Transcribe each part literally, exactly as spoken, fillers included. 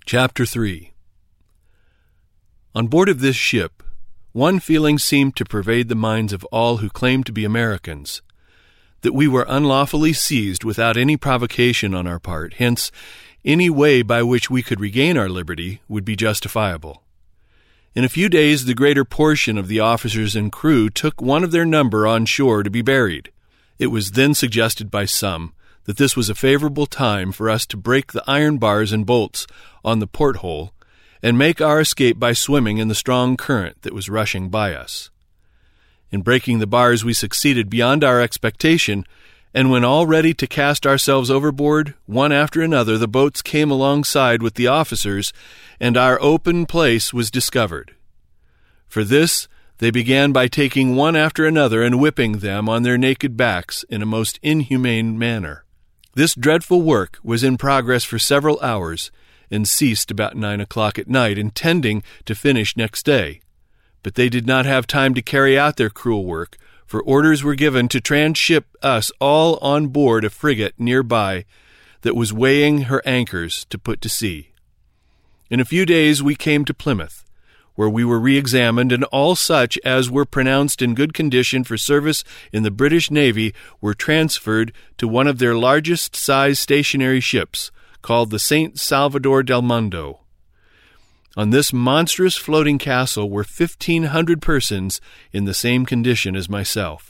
Chapter three. On board of this ship, one feeling seemed to pervade the minds of all who claimed to be Americans, that we were unlawfully seized without any provocation on our part, hence any way by which we could regain our liberty would be justifiable. In a few days the greater portion of the officers and crew took one of their number on shore to be buried. It was then suggested by some that this was a favorable time for us to break the iron bars and bolts on the porthole and make our escape by swimming in the strong current that was rushing by us. In breaking the bars we succeeded beyond our expectation, and when all ready to cast ourselves overboard, one after another the boats came alongside with the officers, and our open place was discovered. For this they began by taking one after another and whipping them on their naked backs in a most inhumane manner. This dreadful work was in progress for several hours, and ceased about nine o'clock at night, intending to finish next day. But they did not have time to carry out their cruel work, for orders were given to tranship us all on board a frigate nearby that was weighing her anchors to put to sea. In a few days we came to Plymouth, where we were re-examined, and all such as were pronounced in good condition for service in the British Navy were transferred to one of their largest size stationary ships, called the Saint Salvador del Mundo. On this monstrous floating castle were fifteen hundred persons in the same condition as myself.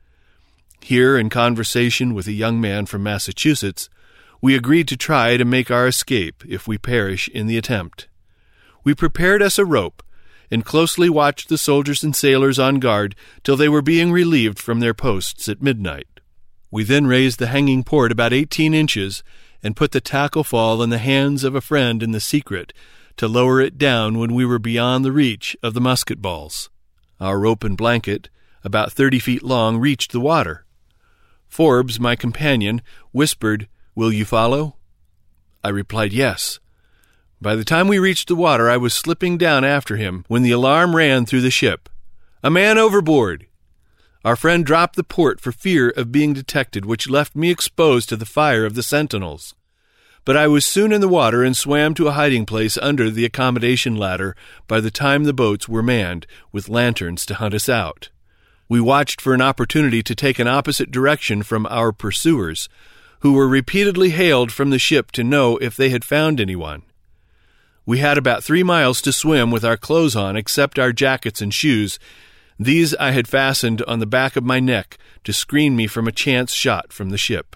Here, in conversation with a young man from Massachusetts, we agreed to try to make our escape if we perish in the attempt. We prepared us a rope, and closely watched the soldiers and sailors on guard till they were being relieved from their posts at midnight. We then raised the hanging port about eighteen inches, and put the tackle fall in the hands of a friend in the secret to lower it down when we were beyond the reach of the musket balls. Our rope and blanket, about thirty feet long, reached the water. Forbes, my companion, whispered, "Will you follow?" I replied, "Yes." By the time we reached the water, I was slipping down after him when the alarm ran through the ship. "A man overboard!" Our friend dropped the port for fear of being detected, which left me exposed to the fire of the sentinels. But I was soon in the water and swam to a hiding place under the accommodation ladder by the time the boats were manned with lanterns to hunt us out. We watched for an opportunity to take an opposite direction from our pursuers, who were repeatedly hailed from the ship to know if they had found anyone. We had about three miles to swim with our clothes on except our jackets and shoes. These I had fastened on the back of my neck to screen me from a chance shot from the ship.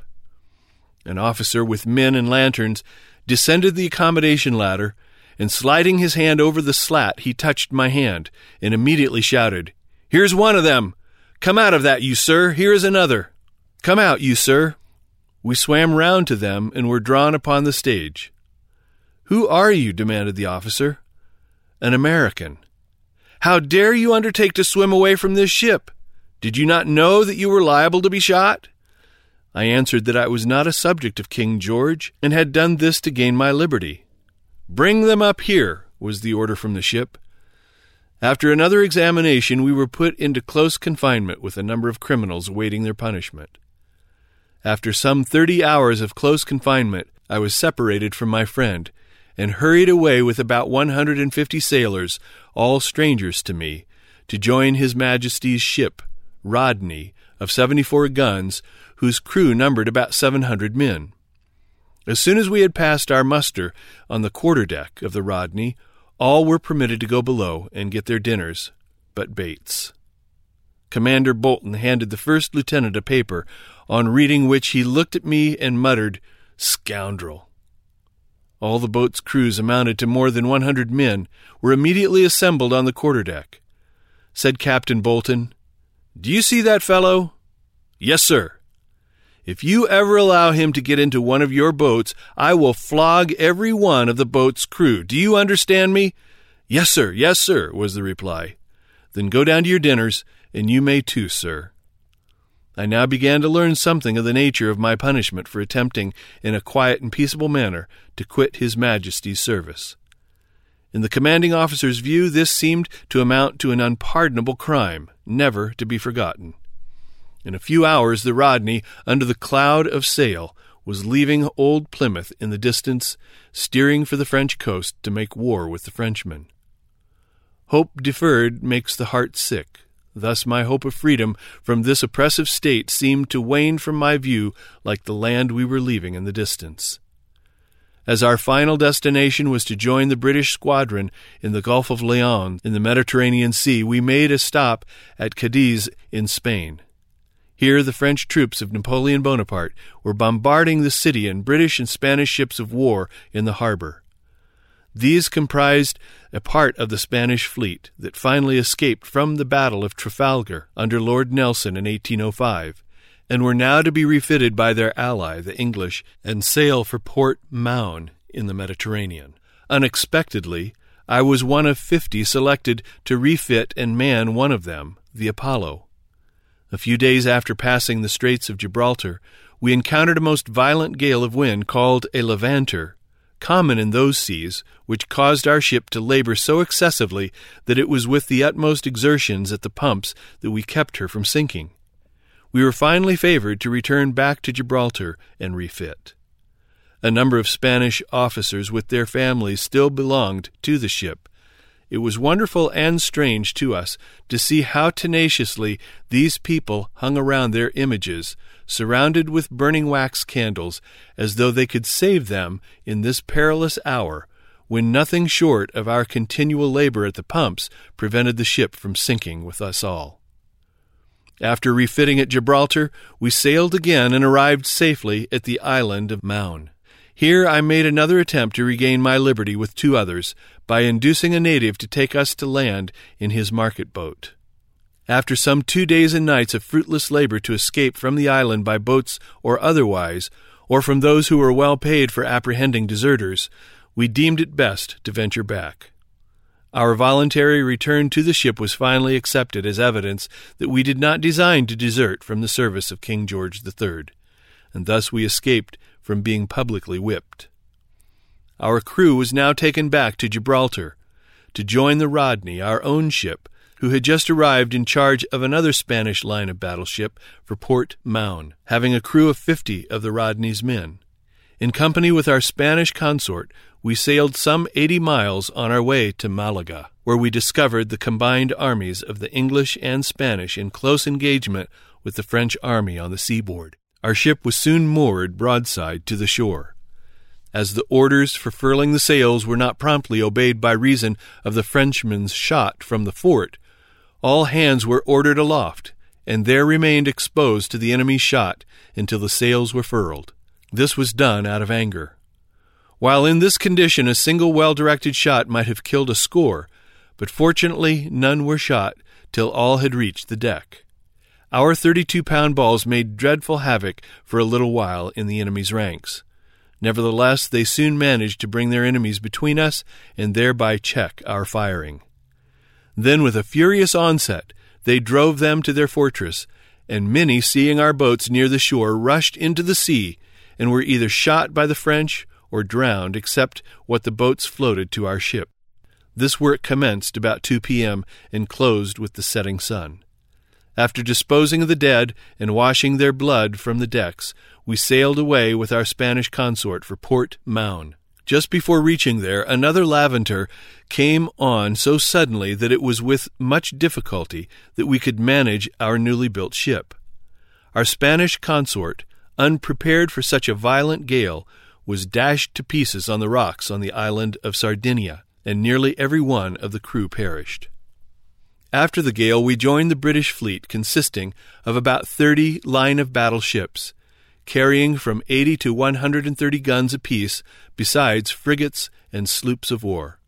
An officer with men and lanterns descended the accommodation ladder, and sliding his hand over the slat, he touched my hand and immediately shouted, "Here's one of them! Come out of that, you sir! Here is another! Come out, you sir!" We swam round to them and were drawn upon the stage. "Who are you?" demanded the officer. "An American." "How dare you undertake to swim away from this ship? Did you not know that you were liable to be shot?" I answered that I was not a subject of King George, and had done this to gain my liberty. "Bring them up here," was the order from the ship. After another examination, we were put into close confinement with a number of criminals awaiting their punishment. After some thirty hours of close confinement, I was separated from my friend, and hurried away with about one hundred and fifty sailors, all strangers to me, to join His Majesty's ship, Rodney, of seventy-four guns, whose crew numbered about seven hundred men. As soon as we had passed our muster on the quarter-deck of the Rodney, all were permitted to go below and get their dinners, but Bates. Commander Bolton handed the first lieutenant a paper, on reading which he looked at me and muttered, "Scoundrel." All the boat's crews, amounted to more than one hundred men, were immediately assembled on the quarter-deck. Said Captain Bolton, "Do you see that fellow?" "Yes, sir." "If you ever allow him to get into one of your boats, I will flog every one of the boat's crew. Do you understand me?" "Yes, sir, yes, sir," was the reply. "Then go down to your dinners, and you may too, sir." I now began to learn something of the nature of my punishment for attempting, in a quiet and peaceable manner, to quit His Majesty's service. In the commanding officer's view, this seemed to amount to an unpardonable crime, never to be forgotten. In a few hours the Rodney, under the cloud of sail, was leaving Old Plymouth in the distance, steering for the French coast to make war with the Frenchmen. Hope deferred makes the heart sick. Thus my hope of freedom from this oppressive state seemed to wane from my view like the land we were leaving in the distance. As our final destination was to join the British squadron in the Gulf of Leon in the Mediterranean Sea, we made a stop at Cadiz in Spain. Here the French troops of Napoleon Bonaparte were bombarding the city and British and Spanish ships of war in the harbor. These comprised a part of the Spanish fleet that finally escaped from the Battle of Trafalgar under Lord Nelson in eighteen oh five, and were now to be refitted by their ally, the English, and sail for Port Mahon in the Mediterranean. Unexpectedly, I was one of fifty selected to refit and man one of them, the Apollo. A few days after passing the Straits of Gibraltar, we encountered a most violent gale of wind called a levanter, common in those seas, which caused our ship to labor so excessively that it was with the utmost exertions at the pumps that we kept her from sinking. We were finally favored to return back to Gibraltar and refit. A number of Spanish officers with their families still belonged to the ship. It was wonderful and strange to us to see how tenaciously these people hung around their images, surrounded with burning wax candles, as though they could save them in this perilous hour, when nothing short of our continual labor at the pumps prevented the ship from sinking with us all. After refitting at Gibraltar, we sailed again and arrived safely at the island of Mahon. Here I made another attempt to regain my liberty with two others by inducing a native to take us to land in his market boat. After some two days and nights of fruitless labor to escape from the island by boats or otherwise, or from those who were well paid for apprehending deserters, we deemed it best to venture back. Our voluntary return to the ship was finally accepted as evidence that we did not design to desert from the service of King George the Third, and thus we escaped from being publicly whipped. Our crew was now taken back to Gibraltar to join the Rodney, our own ship, who had just arrived in charge of another Spanish line of battleship for Port Mahon, having a crew of fifty of the Rodney's men. In company with our Spanish consort, we sailed some eighty miles on our way to Malaga, where we discovered the combined armies of the English and Spanish in close engagement with the French army on the seaboard. Our ship was soon moored broadside to the shore. As the orders for furling the sails were not promptly obeyed by reason of the Frenchmen's shot from the fort, all hands were ordered aloft, and there remained exposed to the enemy's shot until the sails were furled. This was done out of anger. While in this condition a single well-directed shot might have killed a score, but fortunately none were shot till all had reached the deck. Our thirty-two pound balls made dreadful havoc for a little while in the enemy's ranks. Nevertheless, they soon managed to bring their enemies between us and thereby check our firing. Then, with a furious onset, they drove them to their fortress, and many, seeing our boats near the shore, rushed into the sea and were either shot by the French or drowned, except what the boats floated to our ship. This work commenced about two p.m. and closed with the setting sun. After disposing of the dead and washing their blood from the decks, we sailed away with our Spanish consort for Port Mahon. Just before reaching there, another Levanter came on so suddenly that it was with much difficulty that we could manage our newly built ship. Our Spanish consort, unprepared for such a violent gale, was dashed to pieces on the rocks on the island of Sardinia, and nearly every one of the crew perished. After the gale, we joined the British fleet, consisting of about thirty line-of-battle ships, carrying from eighty to one hundred thirty guns apiece, besides frigates and sloops of war.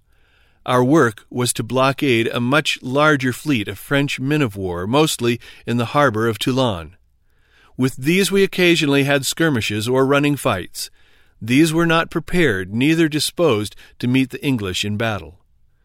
Our work was to blockade a much larger fleet of French men-of-war, mostly in the harbor of Toulon. With these we occasionally had skirmishes or running fights. These were not prepared, neither disposed to meet the English in battle.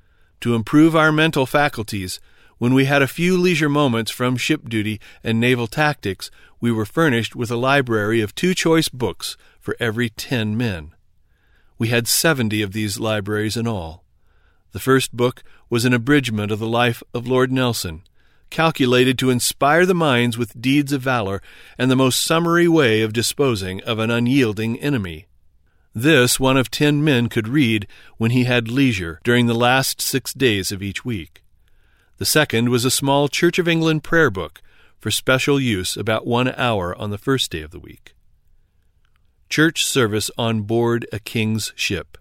To improve our mental faculties, when we had a few leisure moments from ship duty and naval tactics, we were furnished with a library of two choice books for every ten men. We had seventy of these libraries in all. The first book was an abridgment of the life of Lord Nelson, calculated to inspire the minds with deeds of valor and the most summary way of disposing of an unyielding enemy. This one of ten men could read when he had leisure during the last six days of each week. The second was a small Church of England prayer book for special use about one hour on the first day of the week. Church service on board a king's ship.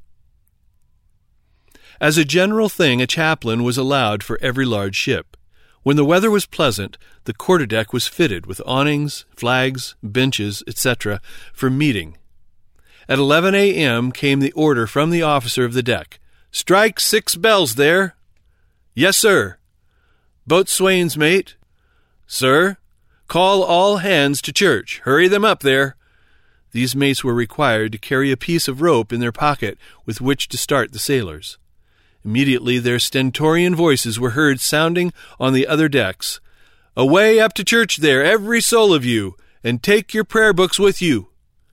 As a general thing, a chaplain was allowed for every large ship. When the weather was pleasant, the quarterdeck was fitted with awnings, flags, benches, et cetera for meeting. At eleven a.m. came the order from the officer of the deck, "Strike six bells there." "Yes, sir." "Boatswain's mate." "Sir." "Call all hands to church. Hurry them up there." These mates were required to carry a piece of rope in their pocket with which to start the sailors. Immediately their stentorian voices were heard sounding on the other decks. "Away up to church there, every soul of you, and take your prayer books with you."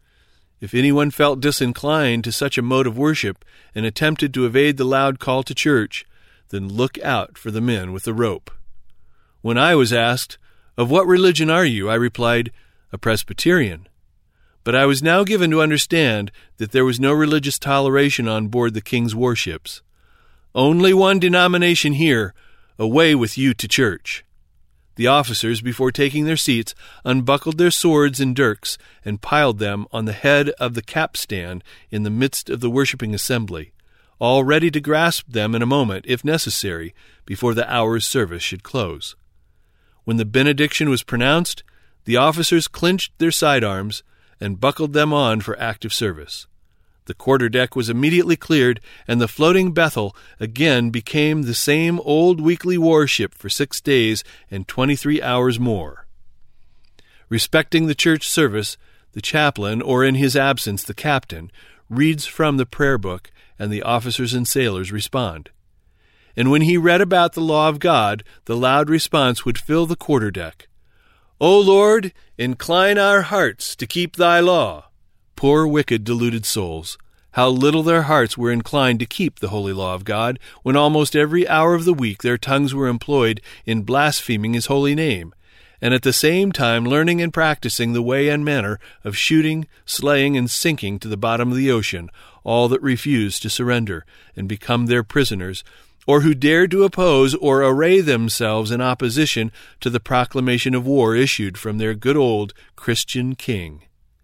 If anyone felt disinclined to such a mode of worship and attempted to evade the loud call to church, then look out for the men with the rope. When I was asked, "Of what religion are you?" I replied, "A Presbyterian." But I was now given to understand that there was no religious toleration on board the king's warships. "Only one denomination here. Away with you to church." The officers, before taking their seats, unbuckled their swords and dirks and piled them on the head of the capstan in the midst of the worshipping assembly, all ready to grasp them in a moment, if necessary, before the hour's service should close. When the benediction was pronounced, the officers clinched their sidearms and buckled them on for active service. The quarterdeck was immediately cleared, and the floating Bethel again became the same old weekly warship for six days and twenty-three hours more. Respecting the church service, the chaplain, or in his absence the captain, reads from the prayer book, and the officers and sailors respond. And when he read about the law of God, the loud response would fill the quarterdeck. "O Lord, incline our hearts to keep thy law." Poor, wicked, deluded souls! How little their hearts were inclined to keep the holy law of God, when almost every hour of the week their tongues were employed in blaspheming his holy name, and at the same time learning and practicing the way and manner of shooting, slaying, and sinking to the bottom of the ocean all that refused to surrender and become their prisoners, or who dared to oppose or array themselves in opposition to the proclamation of war issued from their good old Christian king.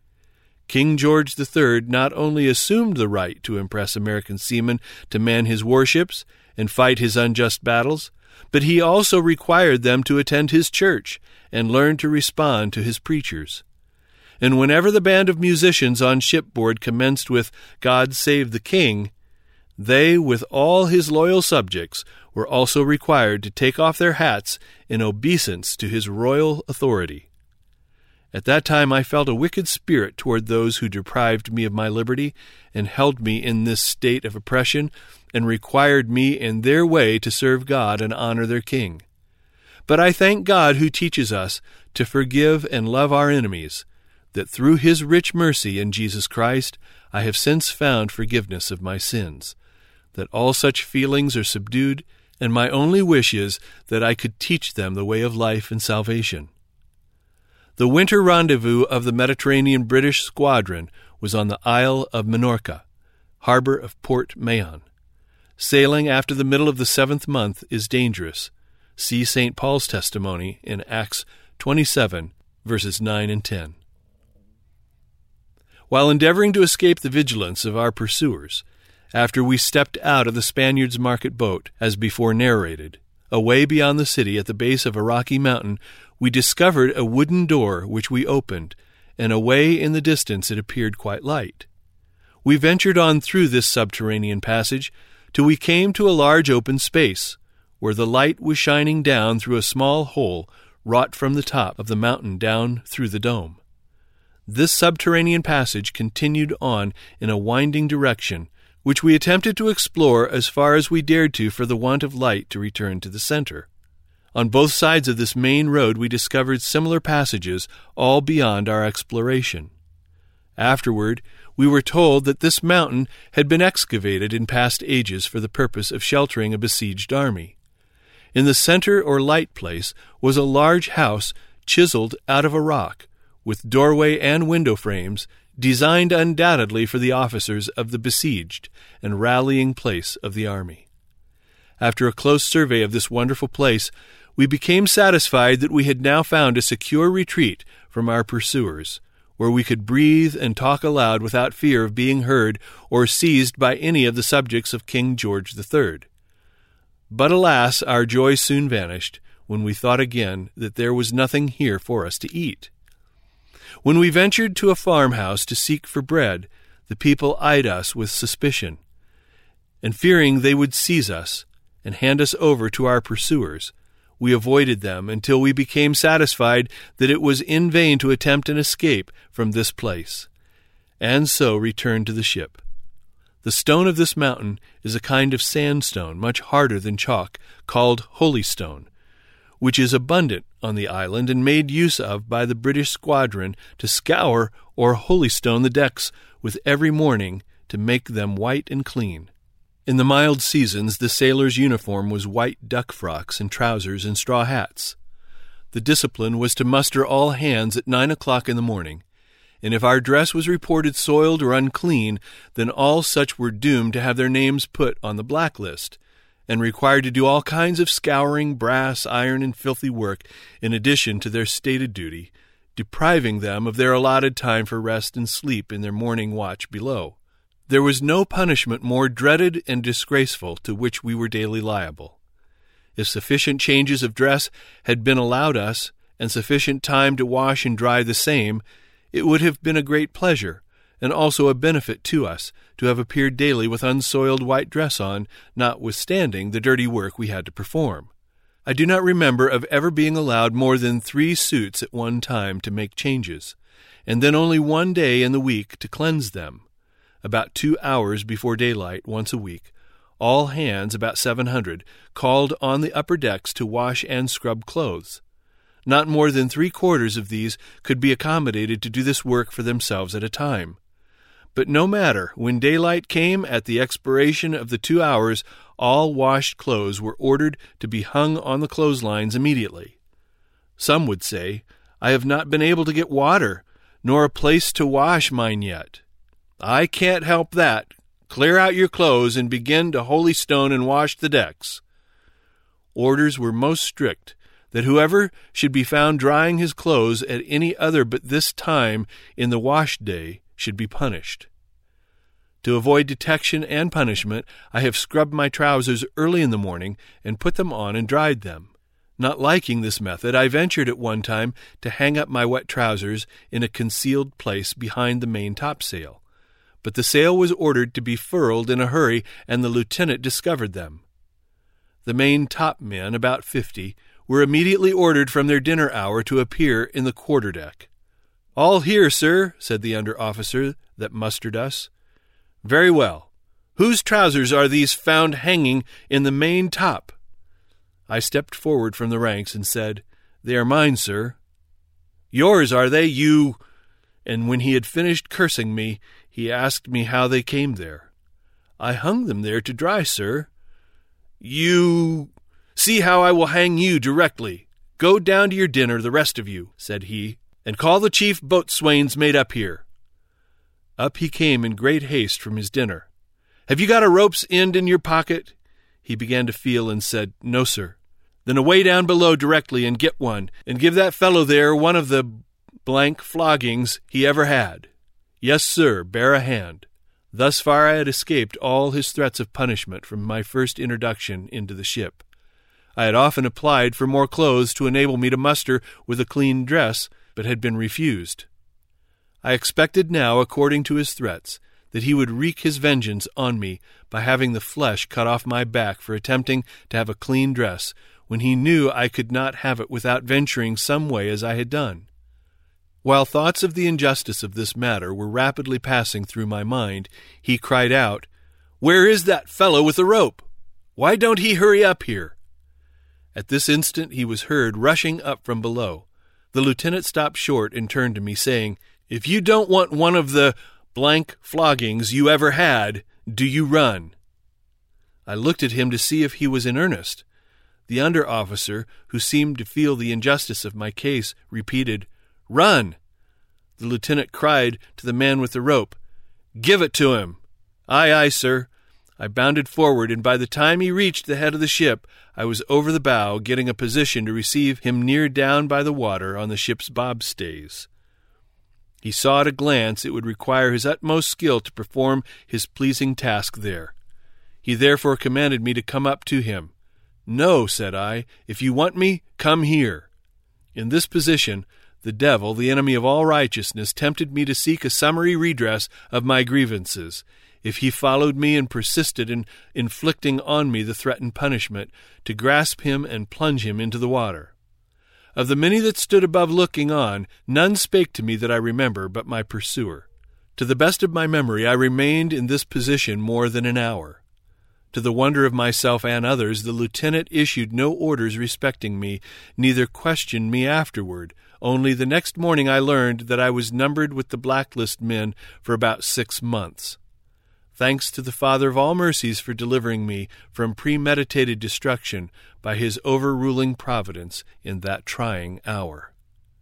King George the Third not only assumed the right to impress American seamen to man his warships and fight his unjust battles, but he also required them to attend his church and learn to respond to his preachers. And whenever the band of musicians on shipboard commenced with "God Save the King," they, with all his loyal subjects, were also required to take off their hats in obeisance to his royal authority. At that time I felt a wicked spirit toward those who deprived me of my liberty and held me in this state of oppression and required me in their way to serve God and honor their king. But I thank God who teaches us to forgive and love our enemies, that through his rich mercy in Jesus Christ I have since found forgiveness of my sins, that all such feelings are subdued, and my only wish is that I could teach them the way of life and salvation. The winter rendezvous of the Mediterranean British squadron was on the Isle of Minorca, harbor of Port Mahon. Sailing after the middle of the seventh month is dangerous. See Saint Paul's testimony in Acts twenty-seven, verses nine and ten. While endeavoring to escape the vigilance of our pursuers, after we stepped out of the Spaniards' market boat, as before narrated, away beyond the city at the base of a rocky mountain, we discovered a wooden door which we opened, and away in the distance it appeared quite light. We ventured on through this subterranean passage till we came to a large open space, where the light was shining down through a small hole wrought from the top of the mountain down through the dome. This subterranean passage continued on in a winding direction, which we attempted to explore as far as we dared to for the want of light to return to the center. On both sides of this main road we discovered similar passages, all beyond our exploration. Afterward, we were told that this mountain had been excavated in past ages for the purpose of sheltering a besieged army. In the center or light place was a large house chiseled out of a rock, with doorway and window frames, designed undoubtedly for the officers of the besieged and rallying place of the army. After a close survey of this wonderful place, we became satisfied that we had now found a secure retreat from our pursuers, where we could breathe and talk aloud without fear of being heard or seized by any of the subjects of King George the Third. But alas, our joy soon vanished when we thought again that there was nothing here for us to eat. When we ventured to a farmhouse to seek for bread, the people eyed us with suspicion, and fearing they would seize us and hand us over to our pursuers, we avoided them until we became satisfied that it was in vain to attempt an escape from this place, and so returned to the ship. The stone of this mountain is a kind of sandstone, much harder than chalk, called holystone, which is abundant on the island and made use of by the British squadron to scour or holystone the decks with every morning to make them white and clean. In the mild seasons, the sailor's uniform was white duck frocks and trousers and straw hats. The discipline was to muster all hands at nine o'clock in the morning, and if our dress was reported soiled or unclean, then all such were doomed to have their names put on the blacklist, and required to do all kinds of scouring, brass, iron, and filthy work in addition to their stated duty, depriving them of their allotted time for rest and sleep in their morning watch below. There was no punishment more dreaded and disgraceful to which we were daily liable. If sufficient changes of dress had been allowed us, and sufficient time to wash and dry the same, it would have been a great pleasure, and also a benefit to us, to have appeared daily with unsoiled white dress on, notwithstanding the dirty work we had to perform. I do not remember of ever being allowed more than three suits at one time to make changes, and then only one day in the week to cleanse them. About two hours before daylight, once a week, all hands, about seven hundred, called on the upper decks to wash and scrub clothes. Not more than three-quarters of these could be accommodated to do this work for themselves at a time. But no matter, when daylight came at the expiration of the two hours, all washed clothes were ordered to be hung on the clotheslines immediately. Some would say, "I have not been able to get water, nor a place to wash mine yet." I can't help that. Clear out your clothes and begin to holystone and wash the decks. Orders were most strict, that whoever should be found drying his clothes at any other but this time in the wash day should be punished. To avoid detection and punishment, I have scrubbed my trousers early in the morning and put them on and dried them. Not liking this method, I ventured at one time to hang up my wet trousers in a concealed place behind the main topsail. But the sail was ordered to be furled in a hurry, and the lieutenant discovered them. The main top men, about fifty, were immediately ordered from their dinner hour to appear in the quarter-deck. "All here, sir," said the under-officer that mustered us. "Very well. Whose trousers are these found hanging in the main top?" I stepped forward from the ranks and said, "They are mine, sir." "Yours, are they, you—" And when he had finished cursing me, he asked me how they came there. "I hung them there to dry, sir." "You... See how I will hang you directly. Go down to your dinner, the rest of you," said he, "and call the chief boatswain's mate up here." Up he came in great haste from his dinner. "Have you got a rope's end in your pocket?" He began to feel and said, "No, sir." "Then away down below directly and get one, and give that fellow there one of the blank floggings he ever had." "Yes, sir, bear a hand." Thus far I had escaped all his threats of punishment from my first introduction into the ship. I had often applied for more clothes to enable me to muster with a clean dress, but had been refused. I expected now, according to his threats, that he would wreak his vengeance on me by having the flesh cut off my back for attempting to have a clean dress, when he knew I could not have it without venturing some way as I had done. While thoughts of the injustice of this matter were rapidly passing through my mind, he cried out, "Where is that fellow with the rope? Why don't he hurry up here?" At this instant he was heard rushing up from below. The lieutenant stopped short and turned to me, saying, "If you don't want one of the blank floggings you ever had, do you run?" I looked at him to see if he was in earnest. The under-officer, who seemed to feel the injustice of my case, repeated, "Run!" The lieutenant cried to the man with the rope, "Give it to him!" "Aye, aye, sir." I bounded forward, and by the time he reached the head of the ship, I was over the bow, getting a position to receive him near down by the water on the ship's bobstays. He saw at a glance it would require his utmost skill to perform his pleasing task there. He therefore commanded me to come up to him. "No," said I, "if you want me, come here." In this position, the devil, the enemy of all righteousness, tempted me to seek a summary redress of my grievances. If he followed me and persisted in inflicting on me the threatened punishment, to grasp him and plunge him into the water. Of the many that stood above looking on, none spake to me that I remember but my pursuer. To the best of my memory, I remained in this position more than an hour. To the wonder of myself and others, the lieutenant issued no orders respecting me, neither questioned me afterward. Only the next morning I learned that I was numbered with the blacklist men for about six months. Thanks to the Father of all mercies for delivering me from premeditated destruction by his overruling providence in that trying hour.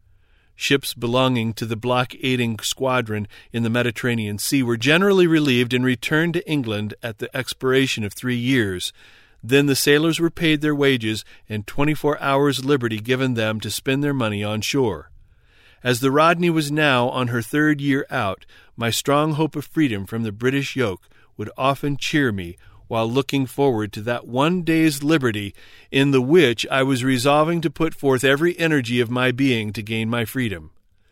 Ships belonging to the blockading squadron in the Mediterranean Sea were generally relieved and returned to England at the expiration of three years. Then the sailors were paid their wages and twenty-four hours' liberty given them to spend their money on shore. As the Rodney was now on her third year out, my strong hope of freedom from the British yoke would often cheer me while looking forward to that one day's liberty in the which I was resolving to put forth every energy of my being to gain my freedom.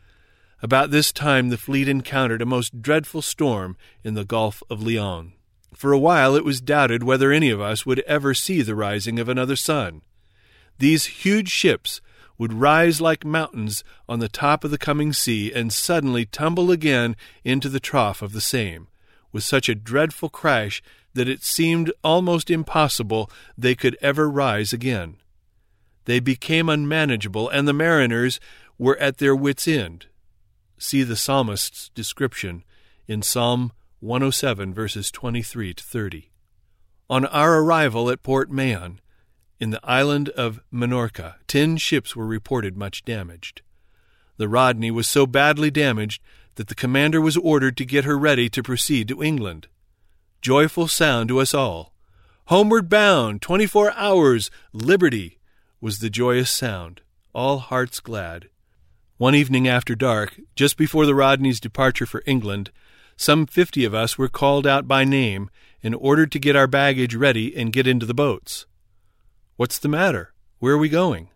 About this time the fleet encountered a most dreadful storm in the Gulf of Lion. For a while it was doubted whether any of us would ever see the rising of another sun. These huge ships would rise like mountains on the top of the coming sea and suddenly tumble again into the trough of the same, with such a dreadful crash that it seemed almost impossible they could ever rise again. They became unmanageable, and the mariners were at their wits' end. See the psalmist's description in Psalm one oh seven, verses twenty-three to thirty. On our arrival at Port Mahon, in the island of Minorca, ten ships were reported much damaged. The Rodney was so badly damaged that the commander was ordered to get her ready to proceed to England. Joyful sound to us all. Homeward bound, twenty-four hours, liberty, was the joyous sound, all hearts glad. One evening after dark, just before the Rodney's departure for England, some fifty of us were called out by name and ordered to get our baggage ready and get into the boats. "What's the matter? Where are we going?"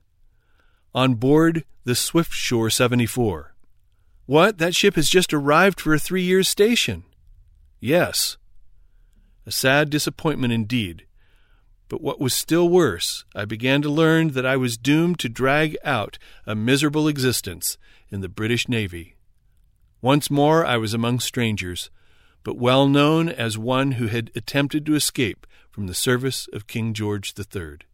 "On board the Swiftsure seventy-four. "What? That ship has just arrived for a three years station." "Yes." A sad disappointment indeed. But what was still worse, I began to learn that I was doomed to drag out a miserable existence in the British Navy. Once more I was among strangers, but well known as one who had attempted to escape from the service of King George the Third.